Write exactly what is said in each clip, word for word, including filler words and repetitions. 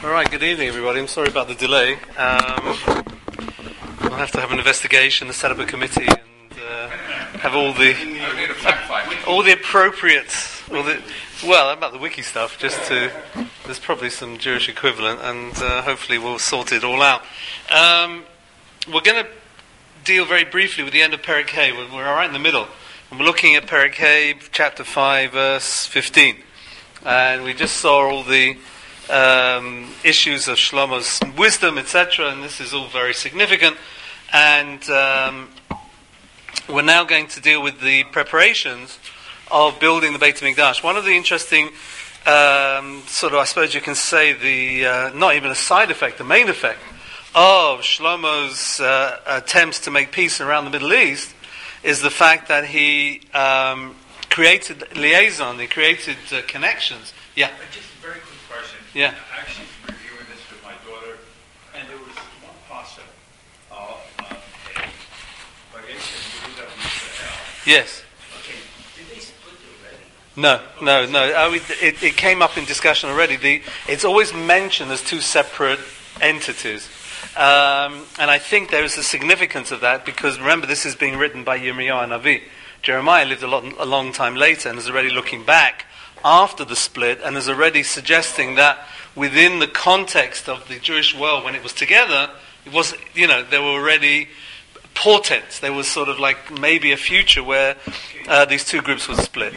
All right, good evening, everybody. I'm sorry about the delay. Um, we'll have to have an investigation, to set up a committee, and uh, have all the uh, all the appropriate, all the well, about the wiki stuff. Just to, there's probably some Jewish equivalent, and uh, hopefully we'll sort it all out. Um, we're going to deal very briefly with the end of Perek Hay. We're, we're right in the middle, and we're looking at Perek Hay, chapter five, verse fifteen, and we just saw all the Um, issues of Shlomo's wisdom, et cetera, and this is all very significant. And um, we're now going to deal with the preparations of building the Beit HaMikdash. One of the interesting, um, sort of, I suppose you can say, the uh, not even a side effect, the main effect of Shlomo's uh, attempts to make peace around the Middle East is the fact that he um, created liaison, he created uh, connections. Yeah. Just a very quick question. Yeah. I actually was reviewing this with my daughter, and there was one pasuk of uh, Vayeshev Yehuda Yisrael. Yes. Okay, did they split already? No, no, no. Oh, it, it, it came up in discussion already. The, it's always mentioned as two separate entities. Um, and I think there is a significance of that, because remember, this is being written by Yirmiyahu Navi. Jeremiah lived a, lot, a long time later and is already looking back after the split, and is already suggesting that within the context of the Jewish world when it was together, it was, you know, there were already portents. There was sort of like maybe a future where uh, these two groups would split.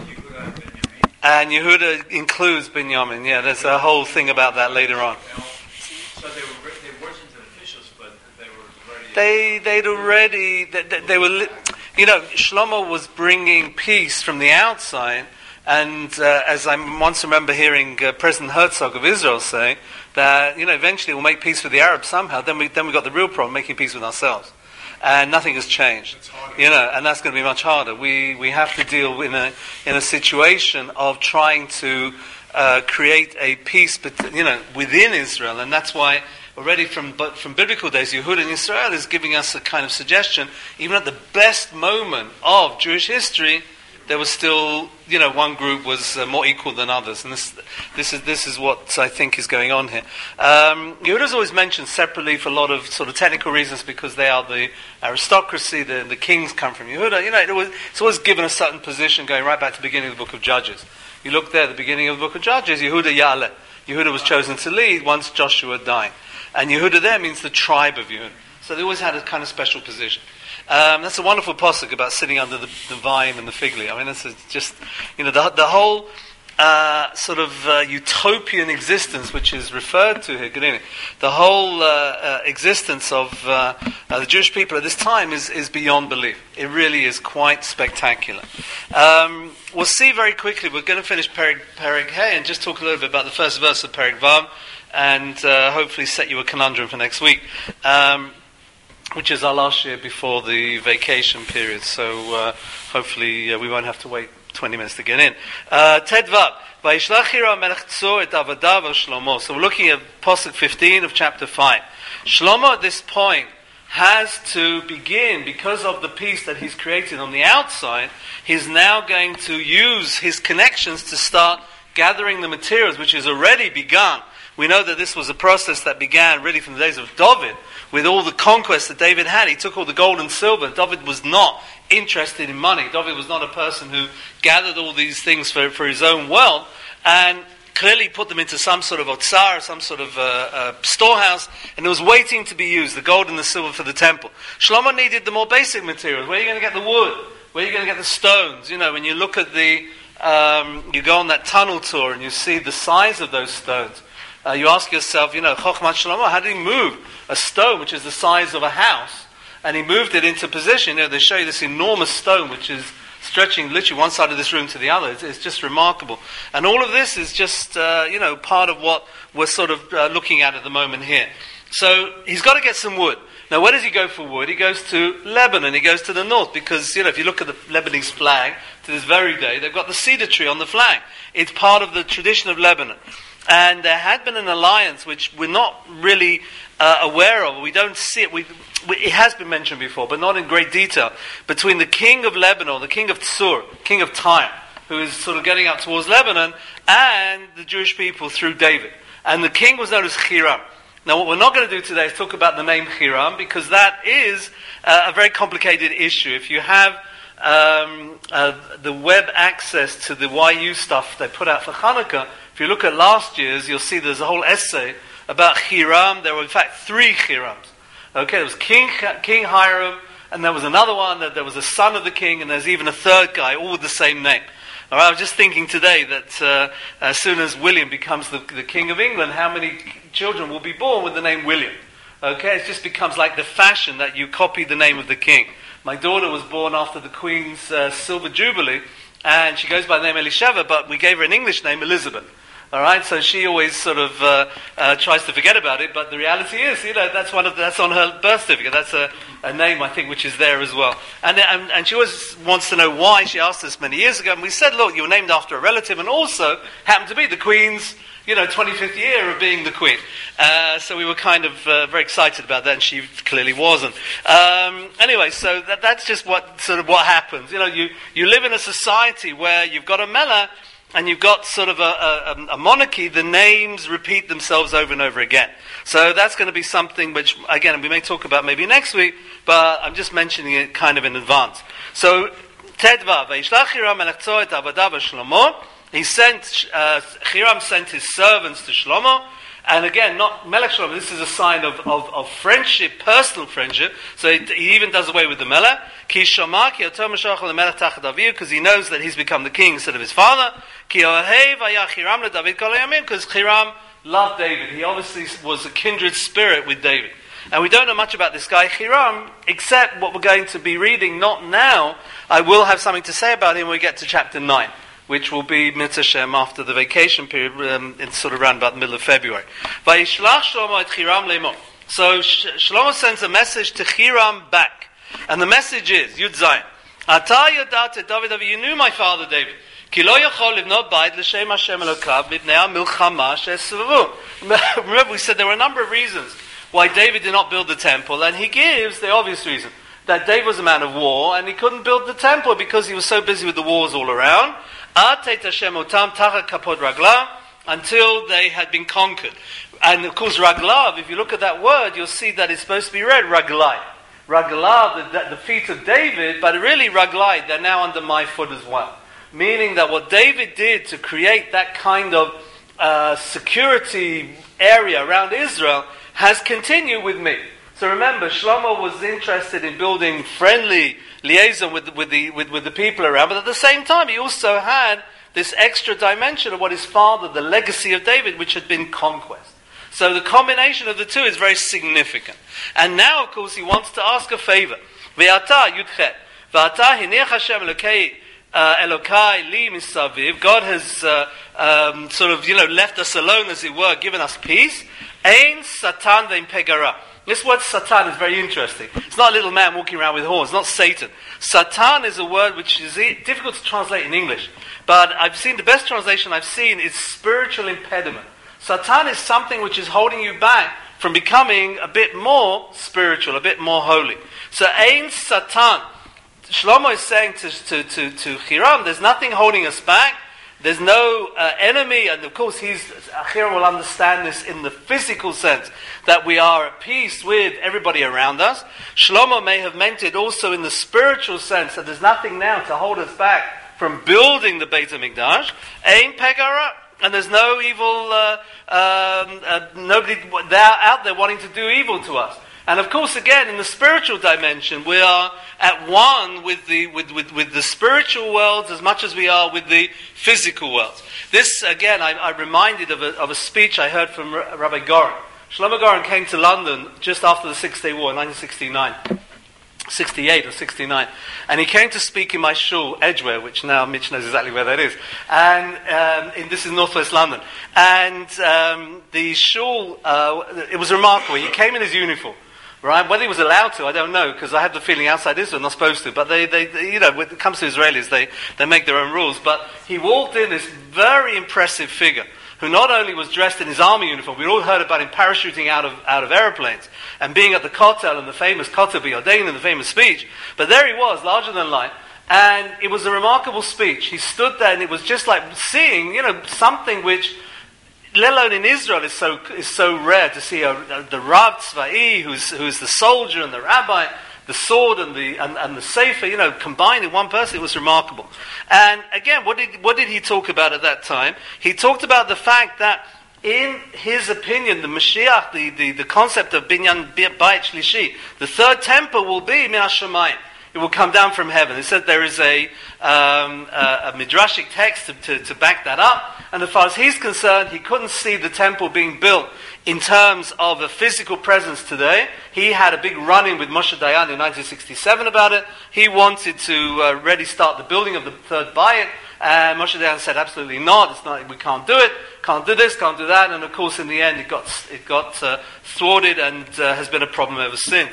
And Yehuda includes Binyamin. Yeah, there's a whole thing about that later on. So they were they wasn't an official split. They were already. They they'd already they, they, they were, li- you know, Shlomo was bringing peace from the outside. And uh, as I once remember hearing uh, President Herzog of Israel say that, you know, eventually we'll make peace with the Arabs somehow. Then we then we got the real problem, making peace with ourselves, and nothing has changed. You know, and that's going to be much harder. We we have to deal in a in a situation of trying to uh, create a peace, but you know, within Israel, and that's why already from but from biblical days, Yehuda in Israel is giving us a kind of suggestion. Even at the best moment of Jewish history, there was still, you know, one group was uh, more equal than others, and this, this is this is what I think is going on here. Um, Yehuda's always mentioned separately for a lot of sort of technical reasons, because they are the aristocracy, the the kings come from Yehuda. You know, it was, it's always given a certain position going right back to the beginning of the book of Judges. You look there, at the beginning of the book of Judges, Yehuda Ya'aleh. Yehuda was chosen to lead once Joshua died, and Yehuda there means the tribe of Yehuda. So they always had a kind of special position. Um, that's a wonderful pasuk about sitting under the, the vine and the fig leaf. I mean, that's just, you know, the, the whole uh, sort of uh, utopian existence which is referred to here. Good evening. The whole uh, uh, existence of uh, uh, the Jewish people at this time is, is beyond belief. It really is quite spectacular. Um, we'll see very quickly. We're going to finish Perek, Perek Hay and just talk a little bit about the first verse of Perek Vav, and uh, hopefully set you a conundrum for next week. Um, which is our last year before the vacation period, so uh, hopefully uh, we won't have to wait twenty minutes to get in. Uh, Ted Vav, Vayishlach Hira melech Tzor et avadav al Shlomo. So we're looking at Pasuk fifteen of chapter five. Shlomo at this point has to begin, because of the peace that he's created on the outside, he's now going to use his connections to start gathering the materials, which has already begun. We know that this was a process that began really from the days of David, with all the conquests that David had. He took all the gold and silver. David was not interested in money. David was not a person who gathered all these things for, for his own wealth, and clearly put them into some sort of otzar, some sort of uh, uh, storehouse, and it was waiting to be used, the gold and the silver for the temple. Shlomo needed the more basic materials. Where are you going to get the wood? Where are you going to get the stones? You know, when you look at the, um, you go on that tunnel tour and you see the size of those stones. Uh, you ask yourself, you know, Chochmat Shlomo, how did he move a stone which is the size of a house, and he moved it into position? You know, they show you this enormous stone which is stretching literally one side of this room to the other. It's, it's just remarkable. And all of this is just, uh, you know, part of what we're sort of uh, looking at at the moment here. So he's got to get some wood. Now, where does he go for wood? He goes to Lebanon. He goes to the north, because, you know, if you look at the Lebanese flag, to this very day, they've got the cedar tree on the flag. It's part of the tradition of Lebanon. And there had been an alliance which we're not really uh, aware of. We don't see it. We, we, it has been mentioned before, but not in great detail, between the king of Lebanon, the king of Tsur, king of Tyre, who is sort of getting up towards Lebanon, and the Jewish people through David. And the king was known as Hiram. Now, what we're not going to do today is talk about the name Hiram, because that is uh, a very complicated issue. If you have um, uh, the web access to the Y U stuff they put out for Hanukkah, if you look at last year's, you'll see there's a whole essay about Hiram. There were, in fact, three Hirams. Okay, there was King King Hiram, and there was another one, that there was a son of the king, and there's even a third guy, all with the same name. All right, I was just thinking today that uh, as soon as William becomes the, the King of England, how many children will be born with the name William? Okay, it just becomes like the fashion that you copy the name of the king. My daughter was born after the Queen's uh, Silver Jubilee, and she goes by the name Elisheva, but we gave her an English name, Elizabeth. All right, so she always sort of uh, uh, tries to forget about it, but the reality is, you know, that's one of the, that's on her birth certificate. That's a, a name, I think, which is there as well. And, and and she always wants to know why. She asked us many years ago, and we said, look, you were named after a relative, and also happened to be the Queen's, you know, twenty-fifth year of being the Queen. Uh, so we were kind of uh, very excited about that, and she clearly wasn't. Um, anyway, so that, that's just what sort of what happens. You know, you you live in a society where you've got a melech, and you've got sort of a, a, a monarchy, the names repeat themselves over and over again. So that's going to be something which, again, we may talk about maybe next week, but I'm just mentioning it kind of in advance. So, Tedva, Vayishlach Hiram melech Tzor et avadav Shlomo. He sent, uh, Hiram sent his servants to Shlomo. And again, not Melech Shlomo, this is a sign of, of, of friendship, personal friendship. So he, he even does away with the Melech. Ki shama ki oto mashach lemelech tachat aviv, because he knows that he's become the king instead of his father. Ki ohev hayach Hiram leDavid kol hayamim, because Hiram loved David. He obviously was a kindred spirit with David. And we don't know much about this guy Hiram, except what we're going to be reading, not now. I will have something to say about him when we get to chapter nine, which will be Mitzvah Shem after the vacation period, um, it's sort of around about the middle of February. Vayishlach Shlomo et Hiram leimo. So Shlomo sends a message to Hiram back. And the message is, Yud Zayin, Ata yodat et David Avi, you knew my father David. Ki lo yochol livnot bayit l'shem Hashem Elokav mipnei ha'milchama she'esvavu. Remember, we said there were a number of reasons why David did not build the temple, and he gives the obvious reason. That David was a man of war, and he couldn't build the temple because he was so busy with the wars all around. Until they had been conquered. And of course, Raglav, if you look at that word, you'll see that it's supposed to be read Raglai. Raglav, the, the feet of David, but really Raglai, they're now under my foot as well. Meaning that what David did to create that kind of uh, security area around Israel has continued with me. So remember, Shlomo was interested in building friendly liaison with, with, the, with, with the people around, but at the same time he also had this extra dimension of what his father, the legacy of David, which had been conquest. So the combination of the two is very significant. And now, of course, he wants to ask a favor. Ve'ata yudchet, ve'ata hinech Hashem Elokei Elokai li misaviv. God has uh, um, sort of, you know, left us alone, as it were, given us peace. Ein Satan ve'im pegara. This word Satan is very interesting. It's not a little man walking around with horns. It's not Satan. Satan is a word which is difficult to translate in English. But I've seen, the best translation I've seen is spiritual impediment. Satan is something which is holding you back from becoming a bit more spiritual, a bit more holy. So Ein Satan. Shlomo is saying to, to, to, to Hiram, there's nothing holding us back. There's no uh, enemy, and of course, he's Hiram will understand this in the physical sense, that we are at peace with everybody around us. Shlomo may have meant it also in the spiritual sense, that there's nothing now to hold us back from building the Beit HaMikdash. Ein pegara, and there's no evil, uh, um, uh, nobody they're out there wanting to do evil to us. And of course, again, in the spiritual dimension, we are at one with the with, with, with the spiritual worlds as much as we are with the physical worlds. This, again, I, I'm reminded of a, of a speech I heard from R- Rabbi Goren. Shlomo Goren came to London just after the Six-Day War, nineteen sixty-nine. sixty-eight or sixty-nine. And he came to speak in my shul, Edgware, which now Mitch knows exactly where that is. And um, in, this is northwest London. And um, the shul, uh, it was remarkable. He came in his uniform. Right? Whether he was allowed to, I don't know, because I have the feeling outside Israel, not supposed to. But they, they, they, you know, when it comes to Israelis, they, they make their own rules. But he walked in, this very impressive figure, who not only was dressed in his army uniform, we all heard about him parachuting out of out of aeroplanes, and being at the Kotel, and the famous Kotel B'Yodein, and the famous speech. But there he was, larger than life, And it was a remarkable speech. He stood there and it was just like seeing, you know, something which, let alone in Israel, is so is so rare to see a, a, the Rav Tzva'i, who's who's the soldier and the rabbi, the sword and the and, and the sefer, you know, combined in one person. It was remarkable. And again, what did what did he talk about at that time? He talked about the fact that, in his opinion, the Mashiach, the, the, the concept of Binyan Bayit Shlishi, the third temple will be Min HaShamayim. It will come down from heaven. He said there is a, um, a, a midrashic text to, to, to back that up. And as far as he's concerned, he couldn't see the temple being built in terms of a physical presence today. He had a big run-in with Moshe Dayan in nineteen sixty-seven about it. He wanted to uh, really start the building of the third Bayit. And Moshe Dayan said, absolutely not. It's not. We can't do it. Can't do this. Can't do that. And of course, in the end, it got it got uh, thwarted and uh, has been a problem ever since.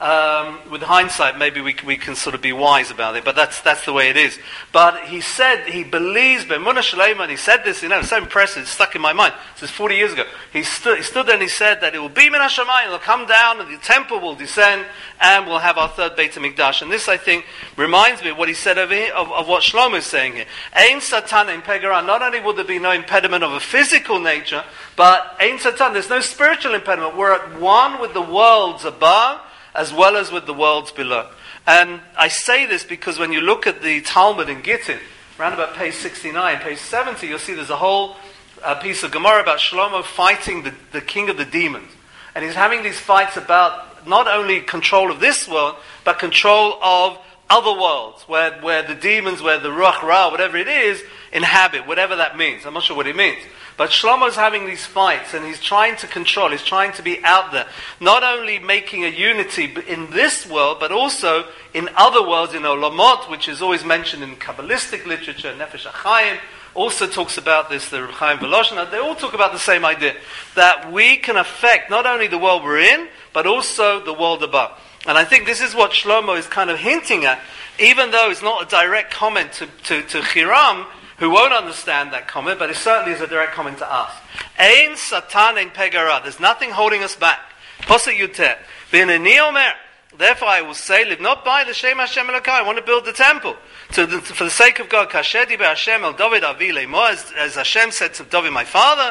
Um, with hindsight, maybe we we can sort of be wise about it, but that's that's the way it is. But he said he believes B'emunah Shalema, and he said this. You know, it's so impressive. It's stuck in my mind. This is forty years ago. He stood he stood there and he said that it will be Min HaShamayim. It'll come down, and the temple will descend, and we'll have our third Beit HaMikdash. And this, I think, reminds me of what he said over here, of, of what Shlomo is saying here. Ein Satan Ein Pegara. Not only will there be no impediment of a physical nature, but Ein Satan. There's no spiritual impediment. We're at one with the worlds above, as well as with the worlds below. And I say this because when you look at the Talmud in Gittin, around about page sixty-nine, page seventy, you'll see there's a whole uh, piece of Gemara about Shlomo fighting the, the king of the demons. And he's having these fights about not only control of this world, but control of other worlds, where, where the demons, where the Ruach Ra, whatever it is, inhabit, whatever that means. I'm not sure what it means. But Shlomo's having these fights, and he's trying to control, he's trying to be out there. Not only making a unity in this world, but also in other worlds, in Olamot, which is always mentioned in Kabbalistic literature, Nefesh HaChaim, also talks about this, the Reb Chaim Volozhin. They all talk about the same idea, that we can affect not only the world we're in, but also the world above. And I think this is what Shlomo is kind of hinting at, even though it's not a direct comment to, to, to Hiram, who won't understand that comment, but it certainly is a direct comment to us. Ein Satan Ein Pegara. There's nothing holding us back. Posuk Yutet. V'hineni omer. Therefore I will say, live not by the Shem Hashem Elokai. I want to build the temple. To the, for the sake of God, Kashedi Hashem El David Avi Leimo, as, as Hashem said to David, my father,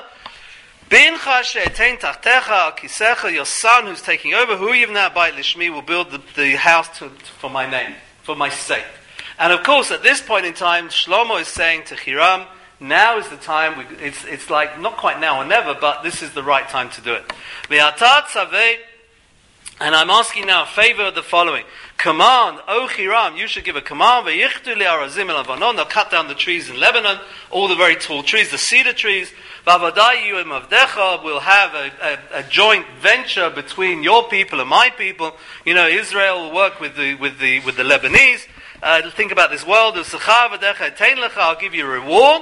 Bincha she'etein tachtecha al kisecha, your son who's taking over, hu yivna bayit lishmi, will build the, the house to, for my name, for my sake. And of course, at this point in time, Shlomo is saying to Hiram, now is the time, we, it's, it's like, not quite now or never, but this is the right time to do it. And I'm asking now a favor of the following. Command, O Hiram, you should give a command, they'll cut down the trees in Lebanon, all the very tall trees, the cedar trees. We'll have a, a, a joint venture between your people and my people. You know, Israel will work with the, with the, with the Lebanese. Uh, think about this world. I'll give you a reward.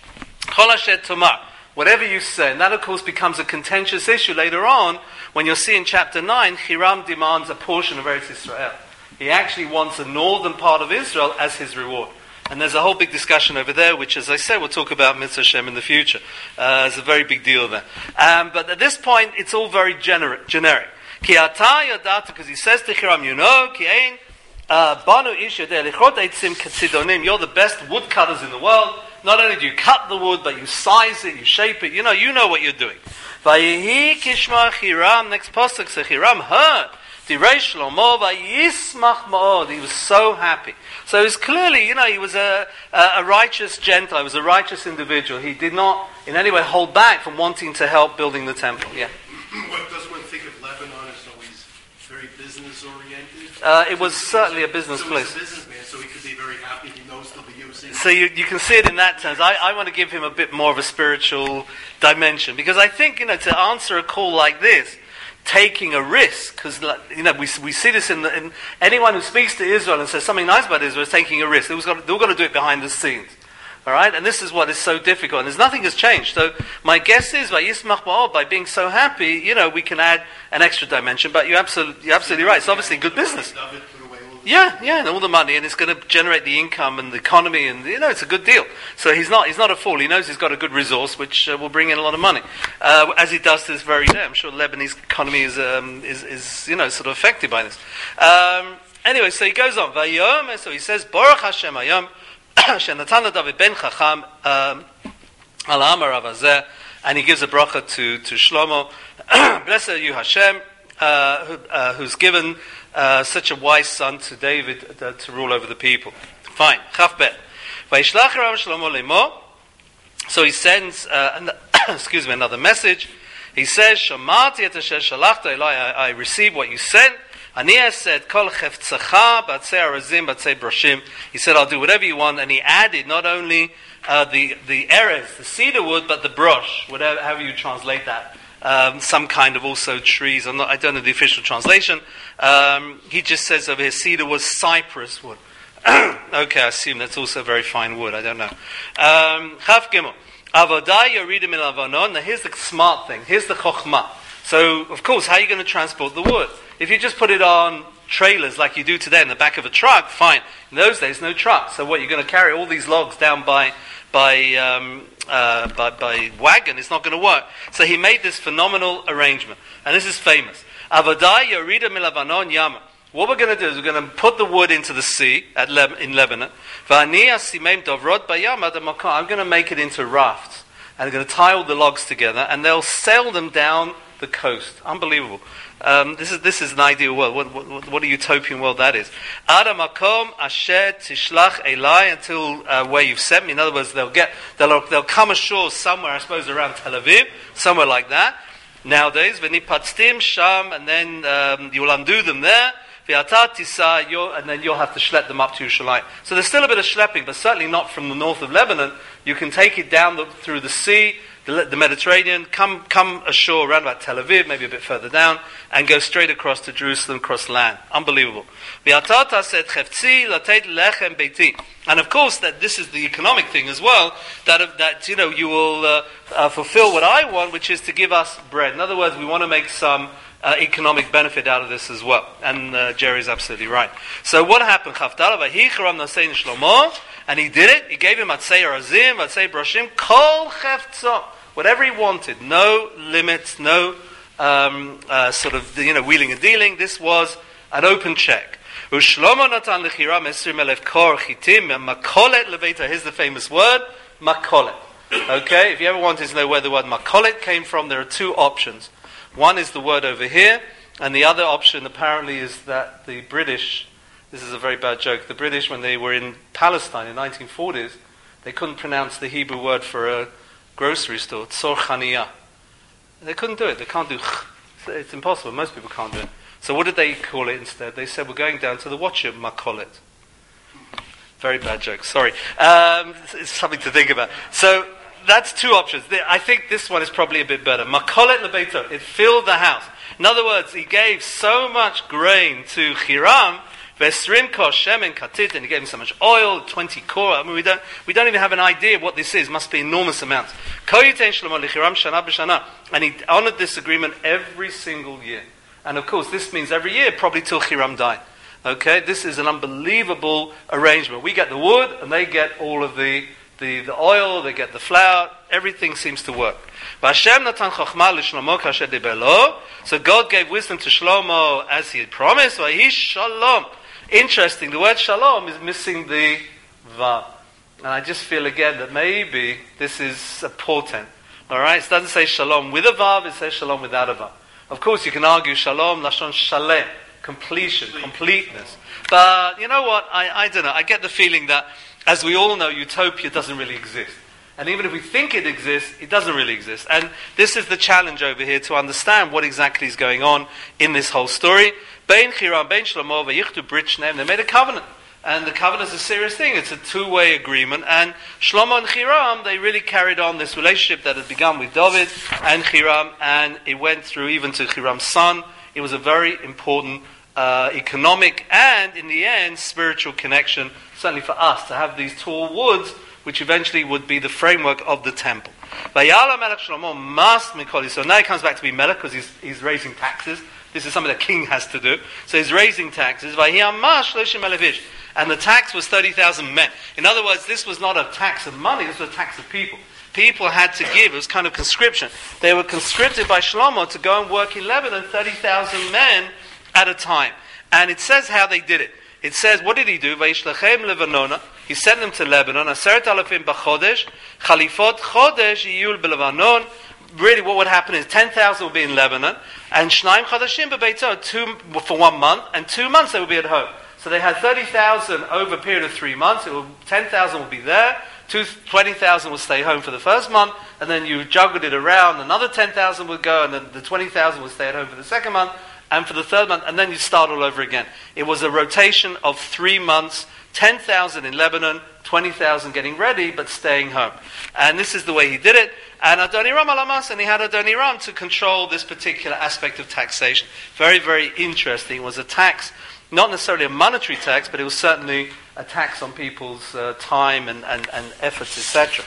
Whatever you say. And that, of course, becomes a contentious issue later on when you'll see in chapter nine, Hiram demands a portion of Eretz Israel. He actually wants the northern part of Israel as his reward. And there's a whole big discussion over there, which, as I said, we'll talk about Mitzvah Hashem in the future. Uh, it's a very big deal there. Um, but at this point, it's all very gener- generic. Ki ata yadata, because he says to Hiram, you know, ki ein, banu ish yodeh lichot eitzim ketzidonim, you're the best woodcutters in the world. Not only do you cut the wood, but you size it, you shape it. You know, you know what you're doing. Vayehi kishma Hiram, next pasuk says Hiram heard. Direi Shlomo vayismach ma'od. He was so happy. So it was clearly, you know, he was a, a, a righteous Gentile. He was a righteous individual. He did not in any way hold back from wanting to help building the temple. Yeah. What does one think of Lebanon as always very business oriented? Uh, it was certainly a business so place. He's a businessman, so he could be very happy. He knows they'll be using. So you, you can see it in that terms. I, I want to give him a bit more of a spiritual dimension, because I think, you know, to answer a call like this, taking a risk, because, you know, we we see this in, the, in anyone who speaks to Israel and says something nice about Israel is taking a risk. They've got, they've got to do it behind the scenes. All right, and this is what is so difficult. And there's nothing has changed. So my guess is, by Yismach Ma'od, by being so happy, you know, we can add an extra dimension. But you're absolutely, you're absolutely right. It's obviously good business. Yeah, yeah, and all the money, and it's going to generate the income and the economy, and you know, it's a good deal. So he's not, he's not a fool. He knows he's got a good resource, which uh, will bring in a lot of money, uh, as he does to this very day. I'm sure Lebanese economy is, um, is, is, you know, sort of affected by this. Um, Anyway, so he goes on. Vayom, so he says, Baruch Hashem Hayom, Shenatan David ben Chacham, um, Al Amar Avazeh, and he gives a bracha to, to Shlomo. Blessed are you, Hashem, uh, who, uh, who's given uh, such a wise son to David uh, to rule over the people. Fine. Chaf bet. Vayishlach Rav Shlomo lemo. So he sends, uh, an, excuse me, another message. He says, Shamati et asher shalachta elai, I received what you sent. Aniah said, Kol chefzacha batzei arazim batzei broshim. He said, I'll do whatever you want. And he added not only uh, the the erez, the cedar wood, but the brosh, whatever, however you translate that. Um, some kind of also trees. I'm not, I don't know the official translation. Um, he just says over here, cedar was cypress wood. Okay, I assume that's also very fine wood. I don't know. Um, Chaf Gimel. Avodah yoridim el avanon. Now here's the smart thing. Here's the chokhmah. So, of course, how are you going to transport the wood? If you just put it on trailers like you do today in the back of a truck, fine. In those days, no truck. So what, you're going to carry all these logs down by by um, uh, by, by wagon? It's not going to work. So he made this phenomenal arrangement. And this is famous. Avodah yoridim el avanon yama. What we're going to do is we're going to put the wood into the sea at Le- in Lebanon. I'm going to make it into rafts. And I'm going to tie all the logs together and they'll sail them down the coast. Unbelievable. Um, this is this is an ideal world. What, what, what a utopian world that is. Ada makom asher tishlach elai, until uh, where you've sent me. In other words, they'll get they'll they'll come ashore somewhere, I suppose around Tel Aviv, somewhere like that. Nowadays, v'nipatztim sham, and then um, you'll undo them there. V'ata tisa, and then you'll have to schlep them up to Yerushalayim. So there's still a bit of schlepping, but certainly not from the north of Lebanon. You can take it down the, through the sea, the, the Mediterranean, come come ashore around about Tel Aviv, maybe a bit further down, and go straight across to Jerusalem, across land. Unbelievable. V'ata said chefzi latet lechem beiti. And of course, that this is the economic thing as well. That that you know you will uh, uh, fulfill what I want, which is to give us bread. In other words, we want to make some Uh, economic benefit out of this as well. And uh, Jerry's absolutely right. So what happened? And he did it. He gave him Atzei Razim, Atzei Broshim, Kol Chefzo, whatever he wanted. No limits, no um, uh, sort of, you know, wheeling and dealing. This was an open check. Ushlomo natan lechiram esrim elef kor chitim makolet leveita. Here's the famous word, makolet. Okay, if you ever wanted to know where the word makolet came from, there are two options. One is the word over here, and the other option apparently is that the British, this is a very bad joke, the British, when they were in Palestine in the nineteen forties, they couldn't pronounce the Hebrew word for a grocery store, tzor chaniyah. They couldn't do it, they can't do ch. It's impossible, most people can't do it. So what did they call it instead? They said, we're going down to the watcher makolet. Very bad joke, sorry. Um, it's something to think about. So, that's two options. I think this one is probably a bit better. Makolet lebeito. It filled the house. In other words, he gave so much grain to Hiram, vesrim kor shemen katit, and he gave him so much oil, twenty kor. I mean, we don't, we don't even have an idea what this is. It must be enormous amounts. Koyitein shlomo lichiram shana b'shana. And he honored this agreement every single year. And of course, this means every year, probably till Hiram died. Okay, this is an unbelievable arrangement. We get the wood, and they get all of the The, the oil, they get the flour, everything seems to work. So God gave wisdom to Shlomo as he had promised. Shalom. Interesting, the word shalom is missing the vav. And I just feel again that maybe this is a portent. Alright, it doesn't say shalom with a vav, it says shalom without a vav. Of course you can argue shalom, lashon shalem, completion, completeness. But you know what, I, I don't know, I get the feeling that as we all know, utopia doesn't really exist. And even if we think it exists, it doesn't really exist. And this is the challenge over here, to understand what exactly is going on in this whole story. Bein Hiram, Bein Shlomo, Vayichtu Brit Shneim, they made a covenant. And the covenant is a serious thing. It's a two-way agreement. And Shlomo and Hiram, they really carried on this relationship that had begun with David and Hiram, and it went through even to Hiram's son. It was a very important uh, economic and, in the end, spiritual connection, certainly for us, to have these tall woods, which eventually would be the framework of the temple. Vayala Melech Shlomo must mikoli. So now he comes back to be Melech because he's, he's raising taxes. This is something the king has to do. So he's raising taxes. And the tax was thirty thousand men. In other words, this was not a tax of money, this was a tax of people. People had to give, it was kind of conscription. They were conscripted by Shlomo to go and work in Lebanon, thirty thousand men at a time. And it says how they did it. It says, what did he do? Vayishlachem levanona. He sent them to Lebanon. Aseret alafim b'chodesh. Chalifot chodesh yiyul b'Lebanon. Really what would happen is ten thousand would be in Lebanon. And Shnaim chadashim b'beito. Two for one month. And two months they would be at home. So they had thirty thousand over a period of three months. It would, ten thousand would be there. twenty thousand would stay home for the first month. And then you juggled it around. Another ten thousand would go. And then the twenty thousand would stay at home for the second month. And for the third month, and then you start all over again. It was a rotation of three months, ten thousand in Lebanon, twenty thousand getting ready, but staying home. And this is the way he did it. And Adoniram alamas, and he had Adoniram to control this particular aspect of taxation. Very, very interesting. It was a tax, not necessarily a monetary tax, but it was certainly a tax on people's uh, time and, and, and efforts, et cetera.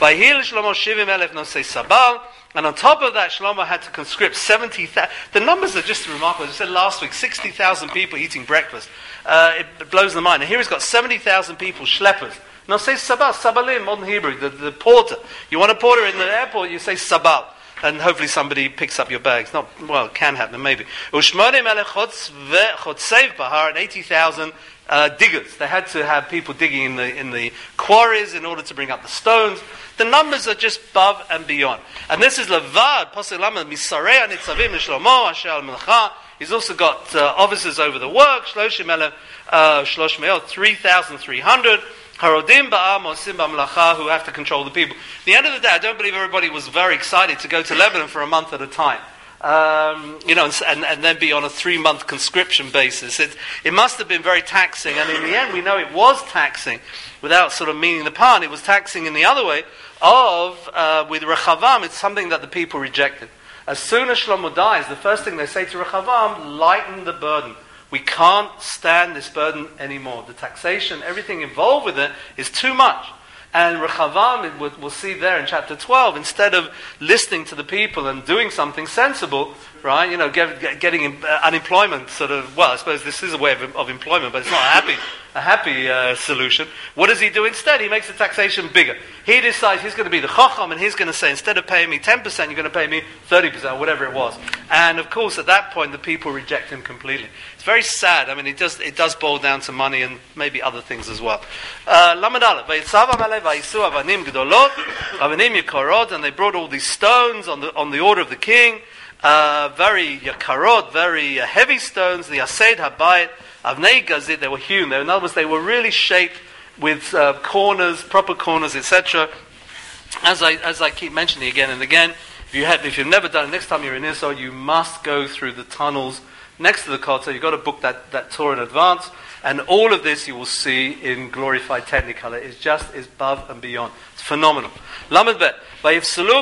And on top of that, Shlomo had to conscript seventy thousand. The numbers are just remarkable. As I said last week, sixty thousand people eating breakfast. Uh, it, it blows the mind. And here he's got seventy thousand people, schleppers. Now say sabal, sabalim, modern Hebrew, the, the porter. You want a porter in the airport, you say sabal. And hopefully somebody picks up your bags. Not, well, it can happen, maybe. And eighty thousand uh, diggers. They had to have people digging in the in the quarries in order to bring up the stones. The numbers are just above and beyond. And this is Levad, Pasuk Lamed, Misarei Nitzavim Shlomo, Asher al Melcha. He's also got uh, officers over the work, Shloshim Elef, Shlosh Meot, three thousand three hundred. Harodim Ba'am Osim Ba'mlacha, who have to control the people. At the end of the day, I don't believe everybody was very excited to go to Lebanon for a month at a time. Um, you know, and, and then be on a three-month conscription basis. It, it must have been very taxing, and in the end, we know it was taxing, without sort of meaning the pun. It was taxing in the other way of, uh, with Rechavam, it's something that the people rejected. As soon as Shlomo dies, the first thing they say to Rechavam, lighten the burden. We can't stand this burden anymore. The taxation, everything involved with it, is too much. And Rechavam, we'll see there in chapter twelve, instead of listening to the people and doing something sensible, right, you know, get, get, getting uh, unemployment sort of, well, I suppose this is a way of, of employment, but it's not a happy, a happy uh, solution. What does he do instead? He makes the taxation bigger. He decides he's going to be the Chacham, and he's going to say, instead of paying me ten percent, you're going to pay me thirty percent, or whatever it was. And of course, at that point, the people reject him completely. It's very sad. I mean, it does, it does boil down to money and maybe other things as well. Lamed Aleph, and they brought all these stones on the on the order of the king. Uh, very yakarot, very uh, heavy stones. The Ased Habayit, Avnei Gazit, they were hewn. They, in other words, they were really shaped with uh, corners, proper corners, et cetera. As I as I keep mentioning again and again, if you have, if you've never done it, next time you're in Israel, you must go through the tunnels next to the Kotel. You've got to book that, that tour in advance. And all of this you will see in glorified Technicolor. It's just is above and beyond. It's phenomenal. Lamed Bet. You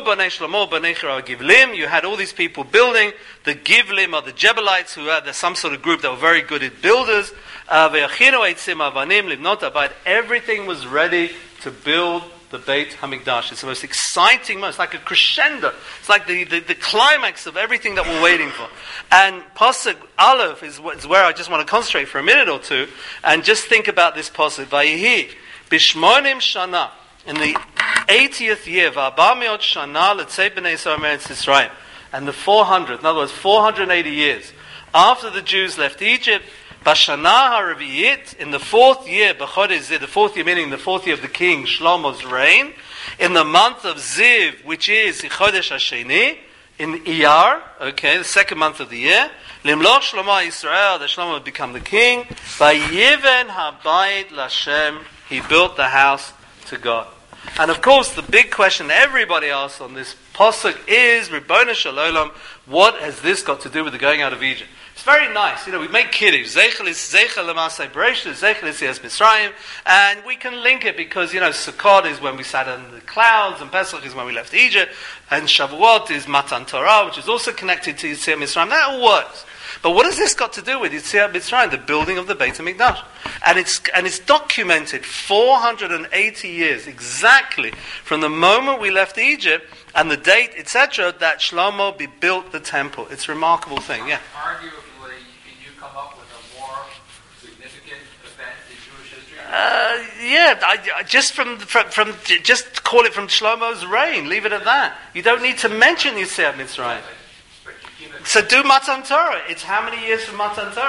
had all these people building. The Givlim are the Jebelites, who had some sort of group that were very good at builders. Everything was ready to build the Beit HaMikdash. It's the most exciting moment. It's like a crescendo. It's like the, the, the climax of everything that we're waiting for. And Pasuk Aleph is, is where I just want to concentrate for a minute or two and just think about this Pasuk. Vayihi bishmonim shana, in the eightieth year, v'arba shana l'tzei b'nei Yisrael me'eretz Yisrael, and the four hundred, in other words, four hundred eighty years after the Jews left Egypt, Bashana HaRaviyit, in the fourth year, B'chodesh Ziv, the fourth year meaning the fourth year of the king Shlomo's reign, in the month of Ziv, which is Chodesh HaSheni, in Iyar, okay, the second month of the year, Limloch Shlomo Yisrael, that Shlomo would become the king, Vayiven HaBayit L'Hashem, he built the house to God. And of course, the big question everybody asks on this Pasuk is, Ribono Shel Olam, what has this got to do with the going out of Egypt? It's very nice. You know, we make kiddush. Zeichel is Zeichel L'Masei Bereshit, Zeichel is Yetzias Mitzrayim, and we can link it because, you know, Sukkot is when we sat in the clouds, and Pesach is when we left Egypt, and Shavuot is Matan Torah, which is also connected to Yetzias Mitzrayim. That all works. But what has this got to do with Yetzias Mitzrayim, the building of the Beit HaMikdash? And it's and it's documented four hundred eighty years exactly from the moment we left Egypt and the date, et cetera, that Shlomo be built the temple. It's a remarkable thing. Yeah. Arguably, can you come up with a more significant event in Jewish history? Uh, yeah, I, I, just from, from from just call it from Shlomo's reign. Leave it at that. You don't need to mention Yetzias Mitzrayim. So do Matan Torah. It's how many years from Matan Torah?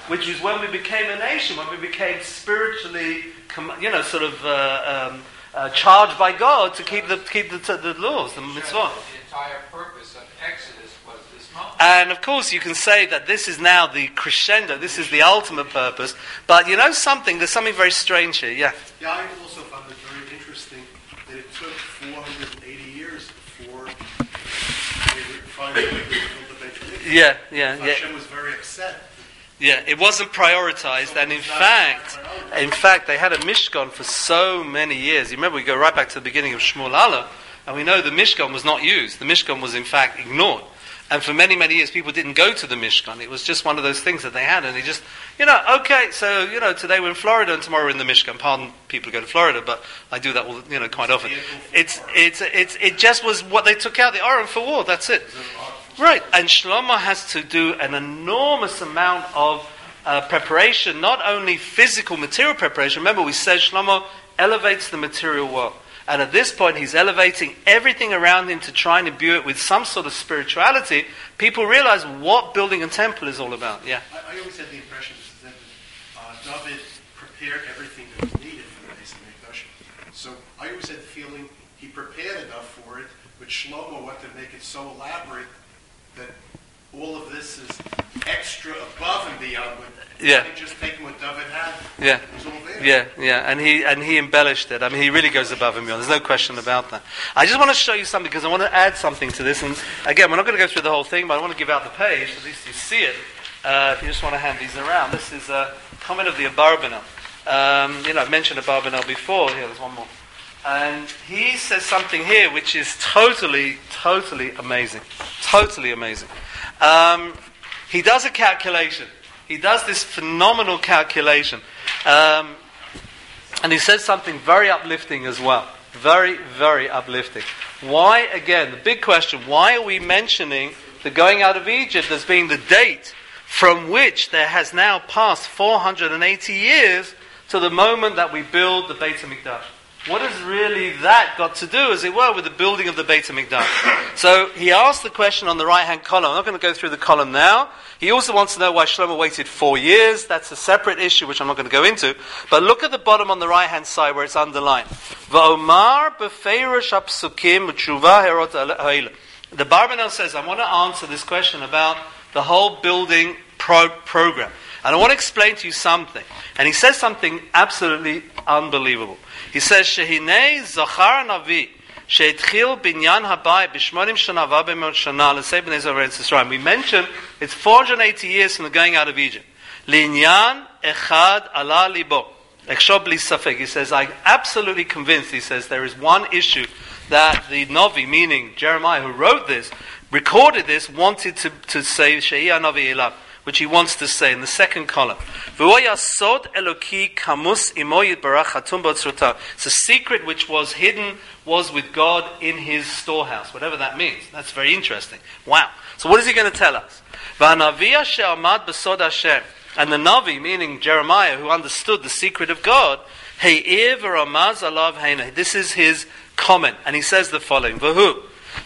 which is when we became a nation, when we became spiritually, com- you know, sort of uh, um, uh, charged by God to keep the keep the, the laws, the mitzvot. The entire purpose of Exodus was this moment. And of course, you can say that this is now the crescendo. This is the ultimate purpose. But you know something? There's something very strange here. Yeah. Yeah, I also found it very interesting that it took four hundred eighty years before they finally built the Beit Hamikdash. Yeah, yeah, yeah. Hashem was very upset. Yeah, it wasn't prioritized, and in fact, in fact, they had a Mishkan for so many years. You remember, we go right back to the beginning of Shmuel Aleph, and we know the Mishkan was not used. The Mishkan was in fact ignored, and for many, many years, people didn't go to the Mishkan. It was just one of those things that they had, and they just, you know, okay, so you know, today we're in Florida, and tomorrow we're in the Mishkan. Pardon, people who go to Florida, but I do that, all, you know, quite often. It's, it's, it's, it just was what they took out the Aron for war. That's it. Right, and Shlomo has to do an enormous amount of uh, preparation, not only physical, material preparation. Remember, we said Shlomo elevates the material world. And at this point, he's elevating everything around him to try and imbue it with some sort of spirituality. People realize what building a temple is all about. Yeah. I, I always had the impression that uh, David prepared everything that was needed for the Beis Hamikdash. So I always had the feeling he prepared enough for it, but Shlomo wanted to make it so elaborate that all of this is extra above and beyond what Yeah. just taking what David had. Yeah. It was all there. Yeah, yeah, and he and he embellished it. I mean, he really goes above and beyond. There's no question about that. I just want to show you something because I want to add something to this. And again, we're not going to go through the whole thing, but I want to give out the page. At least you see it. Uh, if you just want to hand these around, this is a comment of the Abarbanel. Um, you know, I've mentioned Abarbanel before. Here, there's one more. And he says something here which is totally, totally amazing. Totally amazing. Um, he does a calculation. He does this phenomenal calculation. Um, and he says something very uplifting as well. Very, very uplifting. Why, again, the big question, why are we mentioning the going out of Egypt as being the date from which there has now passed four hundred eighty years to the moment that we build the Beit HaMikdash? What has really that got to do, as it were, with the building of the Beit HaMikdash? So he asked the question on the right-hand column. I'm not going to go through the column now. He also wants to know why Shlomo waited four years. That's a separate issue, which I'm not going to go into. But look at the bottom on the right-hand side where it's underlined. V'omar b'feirush ha'psukim u'tshuva herot ha'ila. The Barbanel says, I want to answer this question about the whole building pro- program. And I want to explain to you something. And he says something absolutely unbelievable. He says, Shehinei Zachar Navi, Sheitchil Binyan Habai, Bishmonim Shana Vabemot Shana, L'sei B'nei Zor Eretz Yisrael. We mentioned it's four hundred eighty years from the going out of Egypt. Linyan Echad Ala Libo. Ekshob Li Safek. He says, I'm absolutely convinced, he says, there is one issue that the Navi, meaning Jeremiah, who wrote this, recorded this, wanted to, to say, She'iyah Navi Elav, which he wants to say in the second column. It's a secret which was hidden, was with God in his storehouse, whatever that means. That's very interesting. Wow. So what is he going to tell us? And the Navi, meaning Jeremiah, who understood the secret of God, this is his comment. And he says the following. The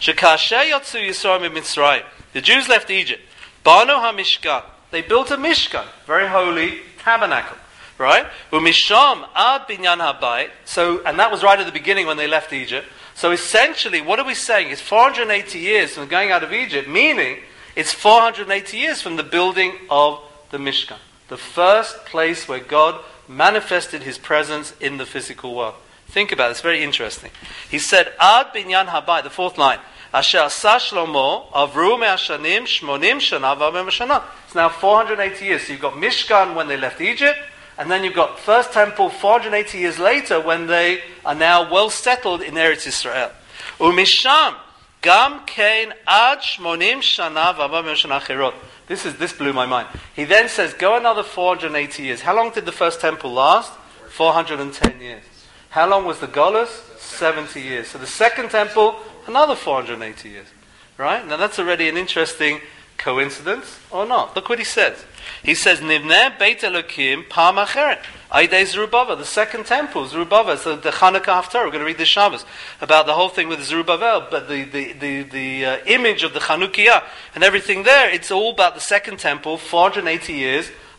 Jews left Egypt. Banu HaMishkan. They built a Mishkan, very holy tabernacle, right? Umisham ad binyan habayit. So, and that was right at the beginning when they left Egypt. So essentially, what are we saying? It's four hundred eighty years from going out of Egypt, meaning it's four hundred eighty years from the building of the Mishkan, the first place where God manifested His presence in the physical world. Think about it; it's very interesting. He said, "Ad binyan habayit." The fourth line. Asher asa Shlomo avru me'ashanim shmonim shana v'arbaim shana. It's now four hundred eighty years. So you've got Mishkan when they left Egypt, and then you've got First Temple four hundred eighty years later when they are now well settled in Eretz Yisrael. Umisham gam kein ad shmonim shana v'arbaim shana chirot. This is this blew my mind. He then says, go another four hundred eighty years. How long did the First Temple last? four hundred ten years. How long was the Golus? seventy years. So the Second Temple, another four hundred eighty years. Right? Now that's already an interesting coincidence, or not? Look what he says. He says, Nivneh Beit Elokim Pam Acheret. Aidei Zerubbabel, the Second Temple, Zerubbabel, so the Chanukah Haftarah. We're going to read the Shabbos about the whole thing with Zerubbabel, but the, the, the, the uh, image of the Chanukiah and everything there, it's all about the Second Temple, four hundred eighty years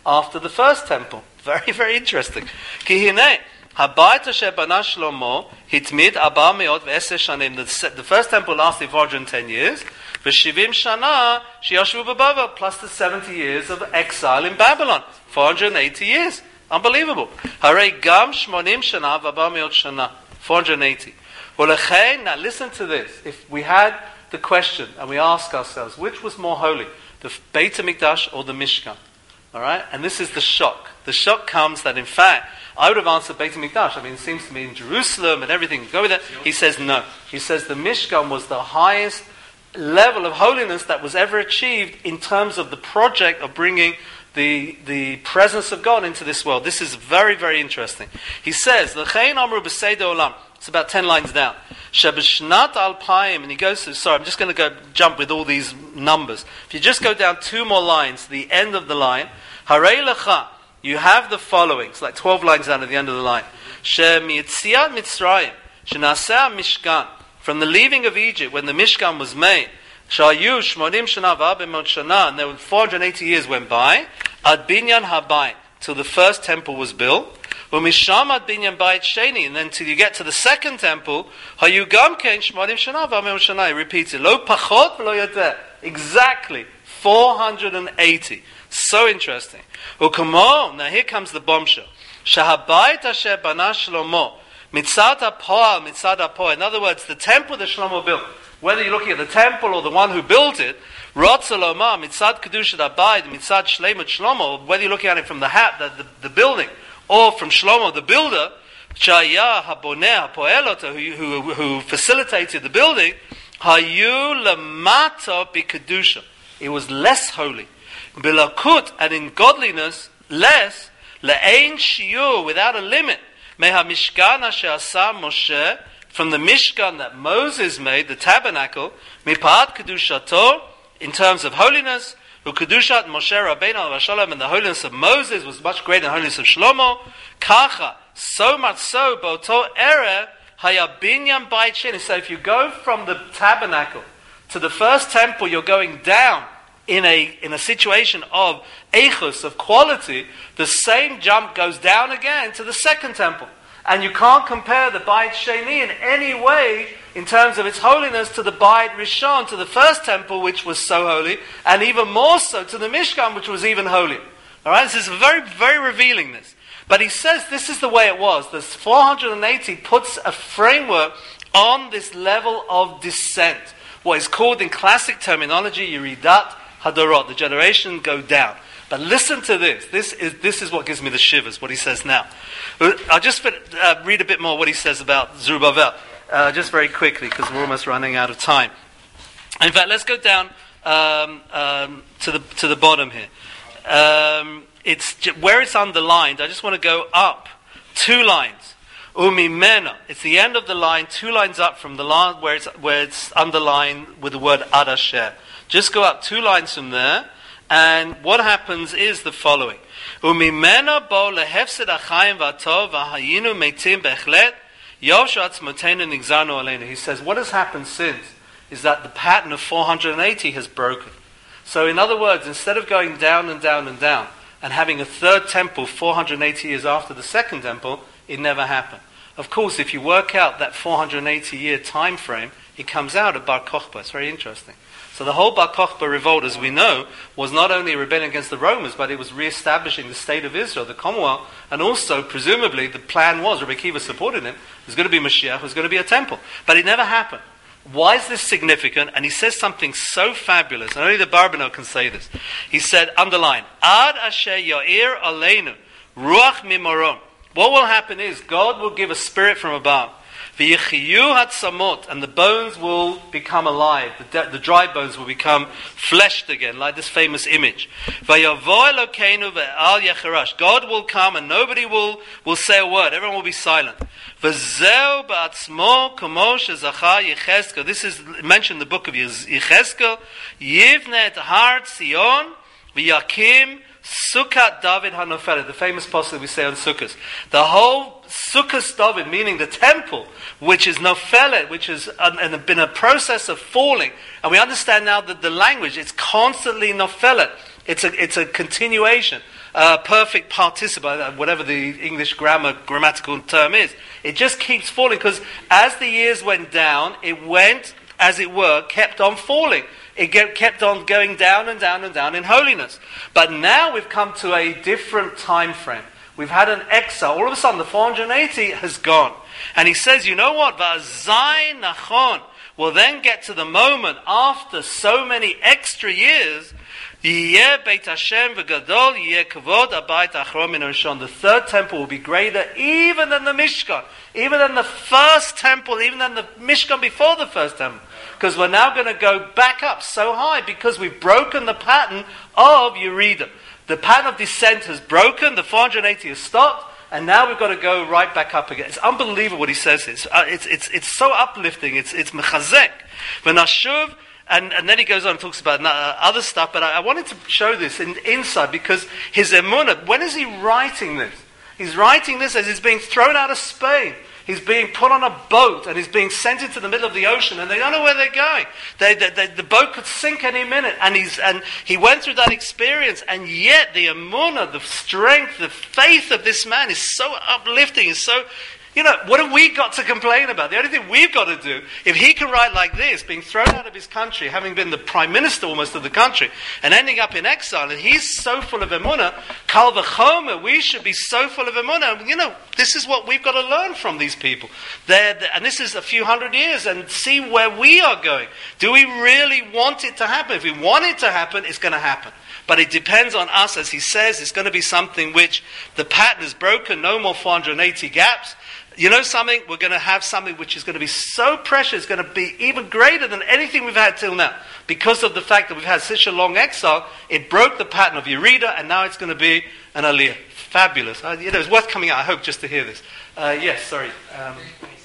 after the first temple. Very, very interesting. Ki hinei, habayit asher bana Shlomo hitmid arba meot ve'eser shanim. The first temple lasted four hundred ten years. V'shivim shana sheyashu b'Bavel, plus the seventy years of exile in Babylon. four hundred eighty years. Unbelievable. Harei gam shmonim shana v'arba meot shana. four hundred eighty. Ulechein, now listen to this. If we had the question and we ask ourselves, which was more holy, the Beit HaMikdash or the Mishkan? All right? And this is the shock. The shock comes that, in fact, I would have answered Beit HaMikdash. I mean, it seems to me in Jerusalem and everything, go with that. He says no. He says the Mishkan was the highest level of holiness that was ever achieved in terms of the project of bringing the the presence of God into this world. This is very, very interesting. He says, L'chein amru b'seder olam. It's about ten lines down. Sheb'shnat alpayim, and he goes to, sorry, I'm just going to go jump with all these numbers. If you just go down two more lines, the end of the line, Harei lecha, you have the following. It's like twelve lines down at the end of the line. She'mi'etziat Mitzrayim, she'naseh Mishkan, from the leaving of Egypt, when the Mishkan was made, Shayu shmonim shana v'arba meot shana, and there were four hundred eighty years went by, ad binyan habayit, till the first temple was built. Umisham ad binyan bayit sheni, and then till you get to the second temple, hayu gam ken shmonim shana v'arba meot shana. He repeats it, lo pachot v'lo yoter, exactly four hundred eighty. So interesting. U'kamo, now here comes the bombshell. Shahabayit asher bana Shlomo, mitzad ha'poal, mitzad ha'poal. In other words, the temple that Shlomo built, whether you're looking at the temple or the one who built it, Rotzel Omar, mitzad kedushat abayit, mitzad shleimut Shlomo, whether you're looking at it from the hat, the, the, the building, or from Shlomo, the builder, Shaya haboneh hapoelot, who, who, who facilitated the building, hayu lamato bikedusha. It was less holy. Bilakut, and in godliness, less, le'ein shiur, without a limit. Meha mishkan asher asa Moshe, from the Mishkan that Moses made, the tabernacle, mipat kedushato, in terms of holiness, ukedushat Moshe Rabbeinu alav hashalom, and the holiness of Moses was much greater than the holiness of Shlomo. Kacha, so much so, boto ere haya binyan bayit sheni. So if you go from the tabernacle to the first temple, you're going down in a in a situation of eichus, of quality. The same jump goes down again to the second temple. And you can't compare the Bayit Sheni in any way in terms of its holiness to the Bayit Rishon, to the first temple, which was so holy, and even more so to the Mishkan, which was even holier. All right, this is very, very revealing this. But he says this is the way it was. This four hundred eighty puts a framework on this level of descent. What is called in classic terminology, Yeridat Hadorot. The generation go down. But listen to this. This is this is what gives me the shivers, what he says now. I'll just uh, read a bit more what he says about Zerubbabel, uh, just very quickly, because we're almost running out of time. In fact, let's go down um, um, to the to the bottom here. Um, it's where it's underlined. I just want to go up two lines. Umimena. It's the end of the line, two lines up from the line where it's where it's underlined with the word Ad Asher. Just go up two lines from there. And what happens is the following. Umimena bo lehefsed achayim v'atov v'hayinu meitim bechlet yoshu atzmotenu nigzarnu aleinu. He says what has happened since is that the pattern of four hundred eighty has broken. So in other words, instead of going down and down and down and having a third temple four hundred eighty years after the second temple, it never happened. Of course, if you work out that four hundred eighty year time frame, it comes out of Bar Kokhba. It's very interesting. So the whole Bar Kokhba revolt, as we know, was not only a rebellion against the Romans, but it was re-establishing the state of Israel, the Commonwealth, and also, presumably, the plan was, Rabbi Akiva supported him, there's going to be Mashiach, there's going to be a temple. But it never happened. Why is this significant? And he says something so fabulous, and only the Barbanel can say this. He said, underline, Ad asher ya'ir aleinu, ruach mimorom. What will happen is, God will give a spirit from above, V'yichiyu hatzamot, and the bones will become alive. The, de- the dry bones will become fleshed again, like this famous image. V'yavo Elokeinu ve'al yecharash. God will come and nobody will, will say a word. Everyone will be silent. V'zeu ba'atzmo kamo shezacha Yechezkel. This is mentioned in the book of Yechezkel. Yivne et har Tzion v'yakim Sukkot David Hanofelet, the famous passage we say on Sukkot. The whole Sukkot David, meaning the temple, which is Nofelet, which has uh, been a process of falling. And we understand now that the language, it's constantly Nofelet. It's a, it's a continuation, a perfect participle, whatever the English grammar, grammatical term is. It just keeps falling, because as the years went down, it went, as it were, kept on falling. It get, kept on going down and down and down in holiness. But now we've come to a different time frame. We've had an exile. All of a sudden, the four hundred eighty has gone. And he says, you know what? V'azai nachon. We'll then get to the moment after so many extra years. The third temple will be greater even than the Mishkan, even than the first temple, even than the Mishkan before the first temple. Because we're now going to go back up so high because we've broken the pattern of Yerida. The pattern of descent has broken, the four hundred eighty has stopped, and now we've got to go right back up again. It's unbelievable what he says. It's uh, it's, it's it's so uplifting. It's it's mechazek. V'nashuv. And, and then he goes on and talks about uh, other stuff, but I, I wanted to show this in, inside, because his emunah, when is he writing this? He's writing this as he's being thrown out of Spain. He's being put on a boat and he's being sent into the middle of the ocean, and they don't know where they're going. They, they, they, the boat could sink any minute, and he's and he went through that experience, and yet the emunah, the strength, the faith of this man is so uplifting, is so... You know, what have we got to complain about? The only thing we've got to do, if he can write like this, being thrown out of his country, having been the prime minister almost of the country, and ending up in exile, and he's so full of emunah, kal v'chomer, we should be so full of emunah. You know, this is what we've got to learn from these people. They're, they're, and this is a few hundred years, and see where we are going. Do we really want it to happen? If we want it to happen, it's going to happen. But it depends on us, as he says. It's going to be something which the pattern is broken, no more four hundred eighty gaps. You know something? We're going to have something which is going to be so precious, it's going to be even greater than anything we've had till now. Because of the fact that we've had such a long exile, it broke the pattern of Yerida, and now it's going to be an Aliyah. Fabulous. Uh, you know, it's worth coming out, I hope, just to hear this. Uh, yes, sorry. Um,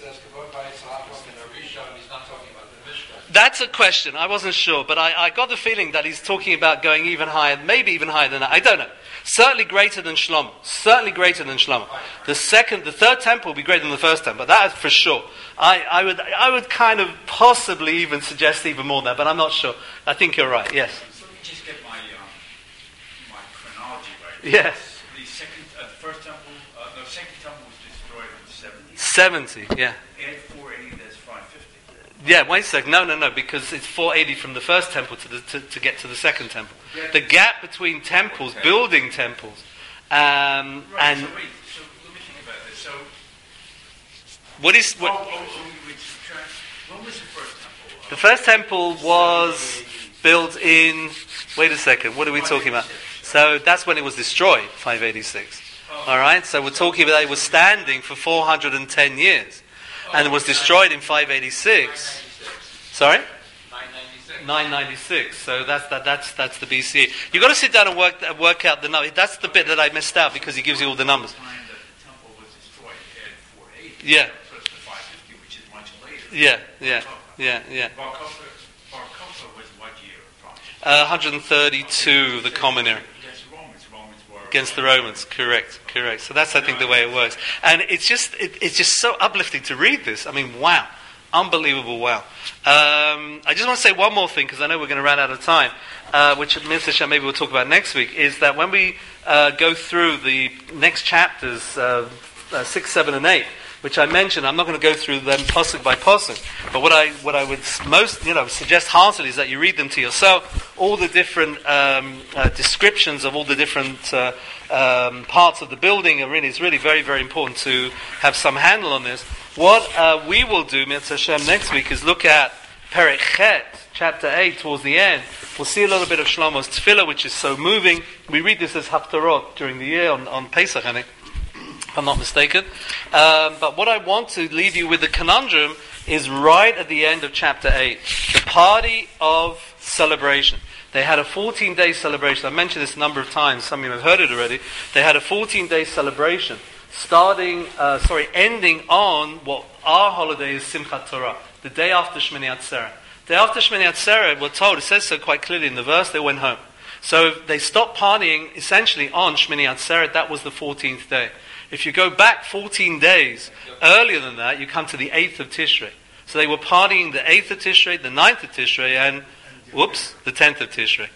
That's a question. I wasn't sure, but I, I got the feeling that he's talking about going even higher, maybe even higher than that. I don't know. Certainly greater than Shlomo. Certainly greater than Shlomo. The second, the third temple will be greater than the first temple. That is for sure. I, I would, I would kind of possibly even suggest even more than that, but I'm not sure. I think you're right. Yes. So let me just get my um, my chronology right. Yes. The second, uh, the first temple, uh, no, second temple was destroyed in seventy. Seventy. Yeah. Add four eighty. That's five fifty. Yeah, wait a second. No, no, no, because it's four eighty from the first temple to, the, to, to get to the second temple. The gap between temples, okay. building temples, um, right, and... So wait, so let me think about this. So... What is... What, oh, oh, so we subtract... When was the first temple? The first temple was built in... Wait a second, what are we talking about? So that's when it was destroyed, five eighty-six. Oh. Alright, so we're talking about it was standing for four hundred ten years. And it was destroyed in five eighty-six. Sorry? nine ninety-six. So that's that. That's that's the B C E. You've got to sit down and work work out the number. That's the bit that I missed out because he gives you all the numbers. Yeah. Yeah, yeah, yeah, yeah. Bar Kokhba was what year? Uh, one hundred thirty-two, the Common Era. Against the Romans. Romans were Against the Romans, correct, correct. So that's, I think, the way it works. And it's just, it, it's just so uplifting to read this. I mean, wow. Unbelievable, wow. Um, I just want to say one more thing, because I know we're going to run out of time, uh, which Mister Shah maybe we'll talk about next week, is that when we uh, go through the next chapters, uh, uh, six, seven, and eight, which I mentioned, I'm not going to go through them pasuk by pasuk, but what I what I would most you know suggest heartily is that you read them to yourself. All the different um, uh, descriptions of all the different uh, um, parts of the building are really it's really very very important to have some handle on this. What uh, we will do, Mitzvah Hashem, next week is look at Perek Chet, chapter eight, towards the end. We'll see a little bit of Shlomo's Tefillah, which is so moving. We read this as Haftarot during the year on, on Pesach, I think, if I'm not mistaken. Um, but what I want to leave you with the conundrum is right at the end of chapter eight, the party of celebration. They had a fourteen-day celebration. I mentioned this a number of times. Some of you have heard it already. They had a fourteen-day celebration, starting, uh, sorry, ending on what our holiday is Simchat Torah, the day after Shmini Atzeret. The day after Shmini Atzeret, we're told, it says so quite clearly in the verse, they went home. So they stopped partying essentially on Shmini Atzeret. That was the fourteenth day. If you go back fourteen days earlier than that, you come to the eighth of Tishrei. So they were partying the eighth of Tishrei, the ninth of Tishrei, and, whoops, the tenth of Tishrei.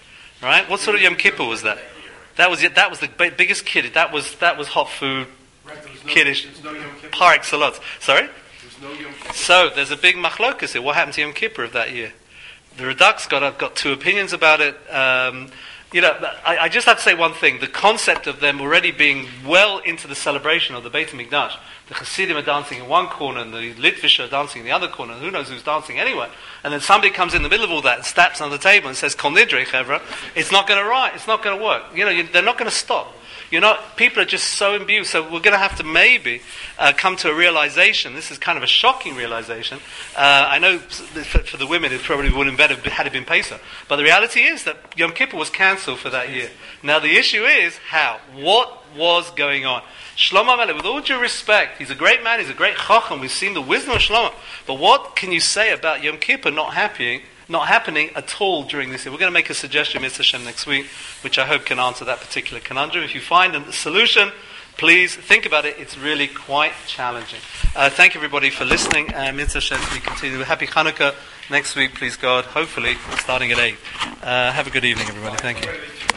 right? What sort of Yom Kippur was that? That was it. That was the b- biggest kid. That was that was hot food, Right, there was no, kiddish, there's no Yom Kippur. par excellence. Sorry. There's no Yom Kippur. So there's a big machlokas here. What happened to Yom Kippur of that year? The Radak's got got two opinions about it. Um, you know, I, I just have to say one thing: the concept of them already being well into the celebration of the Beit HaMikdash. The Hasidim are dancing in one corner, and the Litvish are dancing in the other corner. Who knows who's dancing anyway? And then somebody comes in the middle of all that and steps on the table and says, "Kol nidrei chevra." It's not going to right. It's not going to work. You know, you, they're not going to stop. You know, people are just so imbued. So we're going to have to maybe uh, come to a realization. This is kind of a shocking realization. Uh, I know for, for the women it probably wouldn't have been had it been Pesach. But the reality is that Yom Kippur was cancelled for that year. Now the issue is how? What was going on? Shlomo Melech, with all due respect, he's a great man, he's a great chacham, we've seen the wisdom of Shlomo. But what can you say about Yom Kippur not happening, not happening at all during this year? We're going to make a suggestion, Mister Hashem, next week, which I hope can answer that particular conundrum. If you find a solution, please think about it. It's really quite challenging. Uh, thank you, everybody, for listening. Uh, Mister Hashem, we continue. Happy Hanukkah next week, please God, hopefully, starting at eight. Uh, have a good evening, everybody. Thank you.